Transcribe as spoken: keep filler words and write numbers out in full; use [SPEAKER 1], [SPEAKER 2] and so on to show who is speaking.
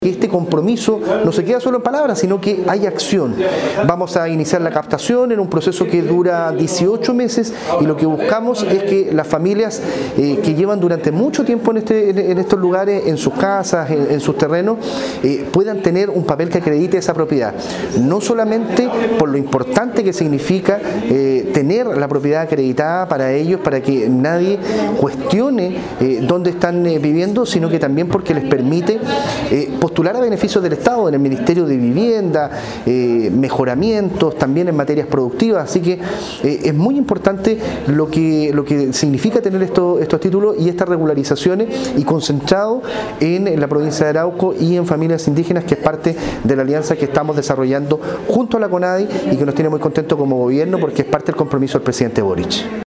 [SPEAKER 1] que este compromiso no se queda solo en palabras, sino que hay acción. Vamos a iniciar la captación en un proceso que dura dieciocho meses y lo que buscamos es que las familias eh, que llevan durante mucho tiempo en, este, en estos lugares, en sus casas, en, en sus terrenos, eh, puedan tener un papel que acredite esa propiedad. No solamente por lo importante que significa eh, tener la propiedad acreditada para ellos, para que nadie cuestione eh, dónde están eh, viviendo, sino que también porque les permite eh, postular a beneficios del Estado en el Ministerio de Vivienda, eh, mejoramientos también en materias productivas, así que eh, es muy importante lo que, lo que significa tener esto, estos títulos y estas regularizaciones y concentrado en la provincia de Arauco y en familias indígenas, que es parte de la alianza que estamos desarrollando junto a la CONADI y que nos tiene muy contentos como gobierno porque es parte del compromiso del presidente Boric.